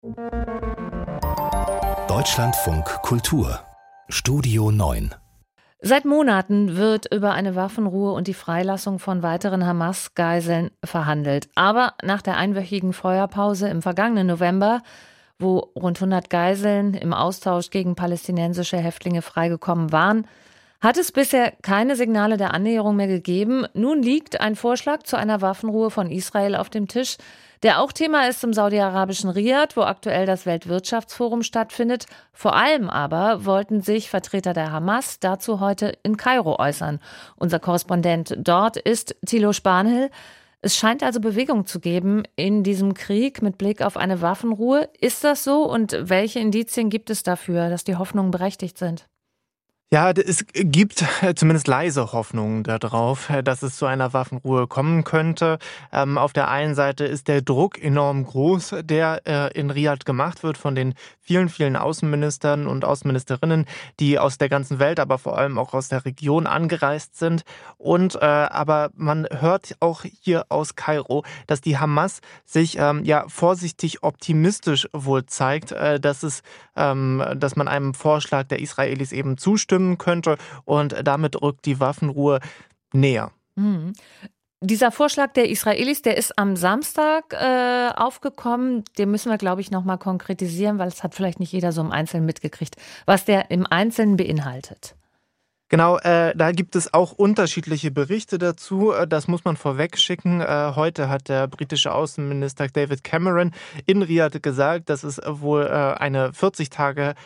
Deutschlandfunk Kultur Studio 9. Seit Monaten wird über eine Waffenruhe und die Freilassung von weiteren Hamas-Geiseln verhandelt. Aber nach der einwöchigen Feuerpause im vergangenen November, wo rund 100 Geiseln im Austausch gegen palästinensische Häftlinge freigekommen waren, hat es bisher keine Signale der Annäherung mehr gegeben. Nun liegt ein Vorschlag zu einer Waffenruhe von Israel auf dem Tisch, der auch Thema ist im saudi-arabischen Riad, wo aktuell das Weltwirtschaftsforum stattfindet. Vor allem aber wollten sich Vertreter der Hamas dazu heute in Kairo äußern. Unser Korrespondent dort ist Thilo Spanhill. Es scheint also Bewegung zu geben in diesem Krieg mit Blick auf eine Waffenruhe. Ist das so und welche Indizien gibt es dafür, dass die Hoffnungen berechtigt sind? Ja, es gibt zumindest leise Hoffnungen darauf, dass es zu einer Waffenruhe kommen könnte. Auf der einen Seite ist der Druck enorm groß, der in Riad gemacht wird von den vielen, vielen Außenministern und Außenministerinnen, die aus der ganzen Welt, aber vor allem auch aus der Region angereist sind. Und aber man hört auch hier aus Kairo, dass die Hamas sich vorsichtig optimistisch wohl zeigt, dass man einem Vorschlag der Israelis eben zustimmen könnte und damit rückt die Waffenruhe näher. Mhm. Dieser Vorschlag der Israelis, der ist am Samstag aufgekommen. Den müssen wir, glaube ich, noch mal konkretisieren, weil es hat vielleicht nicht jeder so im Einzelnen mitgekriegt, was der im Einzelnen beinhaltet. Genau, da gibt es auch unterschiedliche Berichte dazu. Das muss man vorweg schicken. Heute hat der britische Außenminister David Cameron in Riad gesagt, dass es wohl eine 40 Tage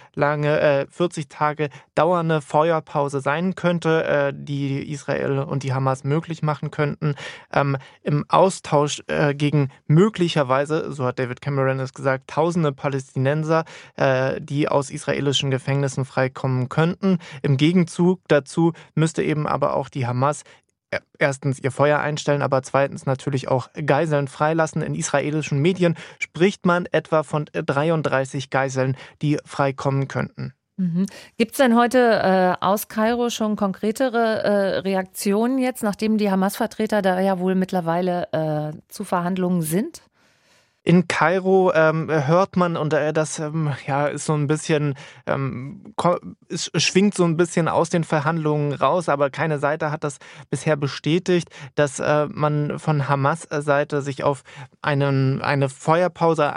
dauernde Feuerpause sein könnte, die Israel und die Hamas möglich machen könnten. Im Austausch gegen möglicherweise, so hat David Cameron es gesagt, tausende Palästinenser, die aus israelischen Gefängnissen freikommen könnten. Im Gegenzug dazu müsste eben aber auch die Hamas erstens ihr Feuer einstellen, aber zweitens natürlich auch Geiseln freilassen. In israelischen Medien spricht man etwa von 33 Geiseln, die freikommen könnten. Mhm. Gibt es denn heute aus Kairo schon konkretere Reaktionen jetzt, nachdem die Hamas-Vertreter da ja wohl mittlerweile zu Verhandlungen sind? In Kairo hört man, und das ist so ein bisschen, es schwingt so ein bisschen aus den Verhandlungen raus, aber keine Seite hat das bisher bestätigt, dass man von Hamas-Seite sich auf eine Feuerpause,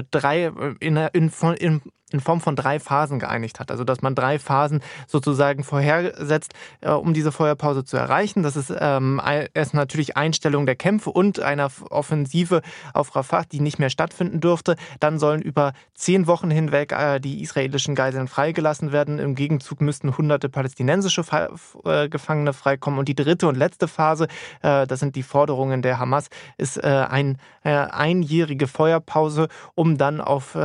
in Form von 3 Phasen geeinigt hat. Also dass man 3 Phasen sozusagen vorhersetzt, um diese Feuerpause zu erreichen. Das ist erst natürlich Einstellung der Kämpfe und einer Offensive auf Rafah, die nicht mehr stattfinden dürfte. Dann sollen über 10 Wochen hinweg die israelischen Geiseln freigelassen werden. Im Gegenzug müssten hunderte palästinensische Gefangene freikommen. Und die dritte und letzte Phase, das sind die Forderungen der Hamas, ist einjährige Feuerpause, um dann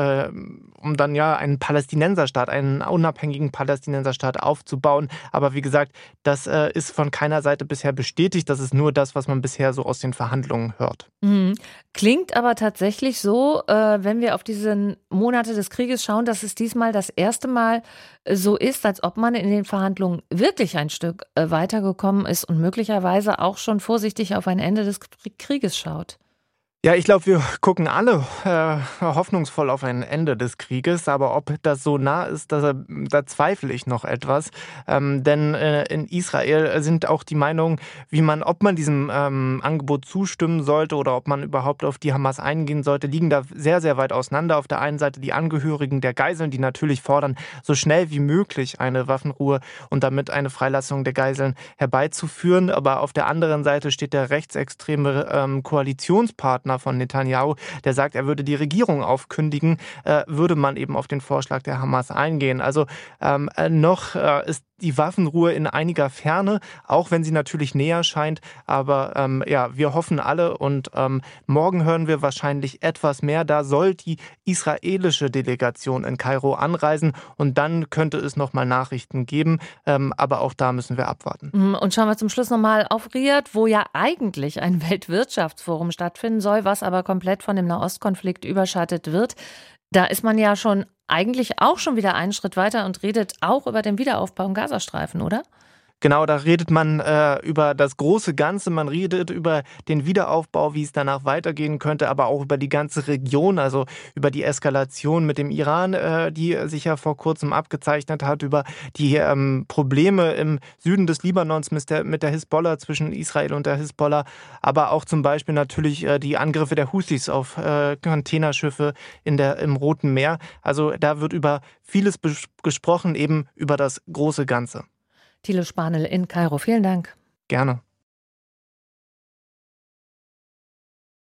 einen Palästinenserstaat, einen unabhängigen Palästinenserstaat aufzubauen. Aber wie gesagt, das ist von keiner Seite bisher bestätigt. Das ist nur das, was man bisher so aus den Verhandlungen hört. Mhm. Klingt aber tatsächlich so, wenn wir auf diese Monate des Krieges schauen, dass es diesmal das erste Mal so ist, als ob man in den Verhandlungen wirklich ein Stück weitergekommen ist und möglicherweise auch schon vorsichtig auf ein Ende des Krieges schaut. Ja, ich glaube, wir gucken alle hoffnungsvoll auf ein Ende des Krieges, aber ob das so nah ist, da zweifle ich noch etwas. Denn in Israel sind auch die Meinungen, ob man diesem Angebot zustimmen sollte oder ob man überhaupt auf die Hamas eingehen sollte, liegen da sehr, sehr weit auseinander. Auf der einen Seite die Angehörigen der Geiseln, die natürlich fordern, so schnell wie möglich eine Waffenruhe und damit eine Freilassung der Geiseln herbeizuführen. Aber auf der anderen Seite steht der rechtsextreme Koalitionspartner von Netanyahu, der sagt, er würde die Regierung aufkündigen, würde man eben auf den Vorschlag der Hamas eingehen. Also noch ist die Waffenruhe in einiger Ferne, auch wenn sie natürlich näher scheint. Aber wir hoffen alle und morgen hören wir wahrscheinlich etwas mehr. Da soll die israelische Delegation in Kairo anreisen und dann könnte es nochmal Nachrichten geben. Aber auch da müssen wir abwarten. Und schauen wir zum Schluss nochmal auf Riad, wo ja eigentlich ein Weltwirtschaftsforum stattfinden soll, was aber komplett von dem Nahostkonflikt überschattet wird. Da ist man ja eigentlich auch schon wieder einen Schritt weiter und redet auch über den Wiederaufbau im Gazastreifen, oder? Genau, da redet man über das große Ganze, man redet über den Wiederaufbau, wie es danach weitergehen könnte, aber auch über die ganze Region, also über die Eskalation mit dem Iran, die sich ja vor kurzem abgezeichnet hat, über die Probleme im Süden des Libanons mit der Hisbollah, zwischen Israel und der Hisbollah, aber auch zum Beispiel natürlich die Angriffe der Houthis auf Containerschiffe im Roten Meer. Also da wird über vieles gesprochen, eben über das große Ganze. Thilo Spanel in Kairo. Vielen Dank. Gerne.